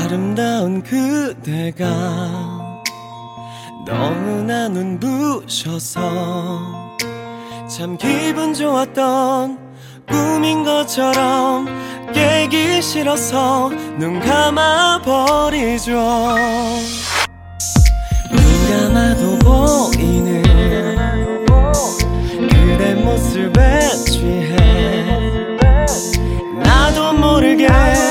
아름다운 그대가 너무나 눈부셔서 참 기분 좋았던 꿈인 것처럼 깨기 싫어서 눈 감아버리죠. 눈 감아도 보이는 그대 모습에 취해 나도 모르게